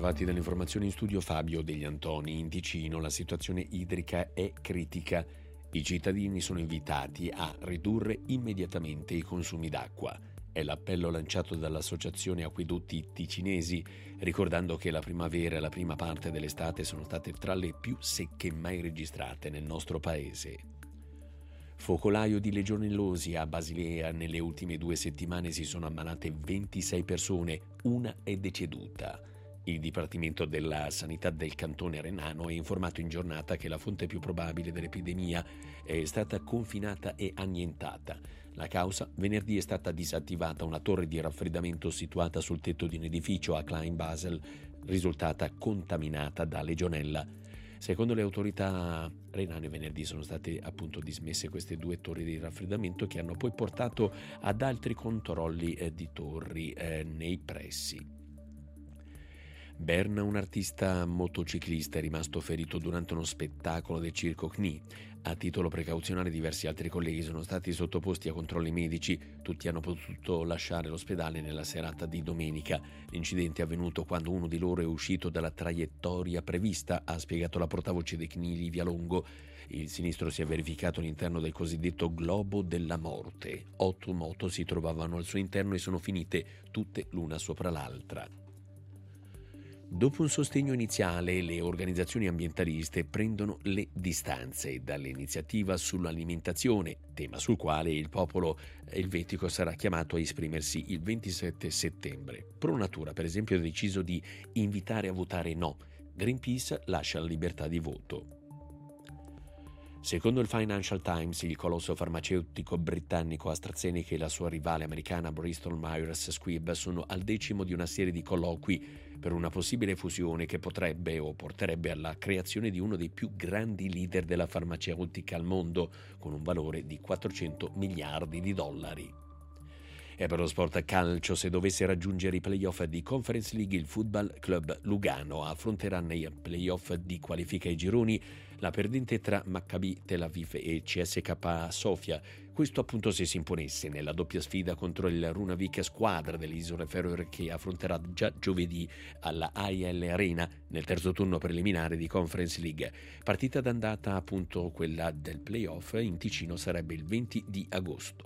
bentrovati dalle informazioni in studio Fabio Degli Antoni. In Ticino la situazione idrica è critica. I cittadini sono invitati a ridurre immediatamente i consumi d'acqua. È l'appello lanciato dall'Associazione Acquedotti Ticinesi, ricordando che la primavera e la prima parte dell'estate sono state tra le più secche mai registrate nel nostro paese. Focolaio di legionellosi a Basilea. Nelle ultime 2 settimane si sono ammalate 26 persone, una è deceduta. Il Dipartimento della Sanità del Cantone Renano ha informato in giornata che la fonte più probabile dell'epidemia è stata confinata e annientata. La causa: venerdì è stata disattivata una torre di raffreddamento situata sul tetto di un edificio a Klein Basel, risultata contaminata da legionella. Secondo le autorità renane, venerdì sono state appunto dismesse queste 2 torri di raffreddamento che hanno poi portato ad altri controlli di torri nei pressi. Berna, un artista motociclista, è rimasto ferito durante uno spettacolo del circo CNI. A titolo precauzionale diversi altri colleghi sono stati sottoposti a controlli medici. Tutti hanno potuto lasciare l'ospedale nella serata di domenica. L'incidente è avvenuto quando uno di loro è uscito dalla traiettoria prevista, ha spiegato la portavoce dei CNI Livia Longo. Il sinistro si è verificato all'interno del cosiddetto globo della morte. 8 moto si trovavano al suo interno e sono finite tutte l'una sopra l'altra. Dopo un sostegno iniziale, le organizzazioni ambientaliste prendono le distanze dall'iniziativa sull'alimentazione, tema sul quale il popolo elvetico sarà chiamato a esprimersi il 27 settembre. Pro Natura, per esempio, ha deciso di invitare a votare no. Greenpeace lascia la libertà di voto. Secondo il Financial Times, il colosso farmaceutico britannico AstraZeneca e la sua rivale americana Bristol Myers Squibb sono al 10° di una serie di colloqui per una possibile fusione che potrebbe o porterebbe alla creazione di uno dei più grandi leader della farmaceutica al mondo, con un valore di 400 miliardi di dollari. E per lo sport calcio, se dovesse raggiungere i playoff di Conference League, il Football Club Lugano affronterà nei playoff di qualifica ai gironi la perdente tra Maccabi Tel Aviv e CSKA Sofia. Questo appunto se si imponesse nella doppia sfida contro il Runavik, squadra delle Isole Feroe che affronterà già giovedì alla AEL Arena nel terzo turno preliminare di Conference League. Partita d'andata appunto quella del playoff in Ticino sarebbe il 20 di agosto.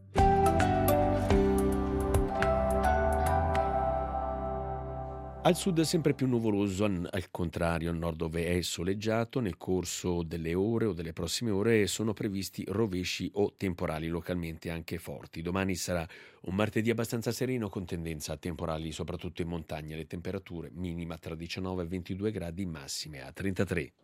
Al sud è sempre più nuvoloso, al contrario al nord dove è soleggiato. Nel corso delle ore o delle prossime ore sono previsti rovesci o temporali localmente anche forti. Domani sarà un martedì abbastanza sereno con tendenza a temporali soprattutto in montagna. Le temperature minima tra 19 e 22 gradi, massime a 33.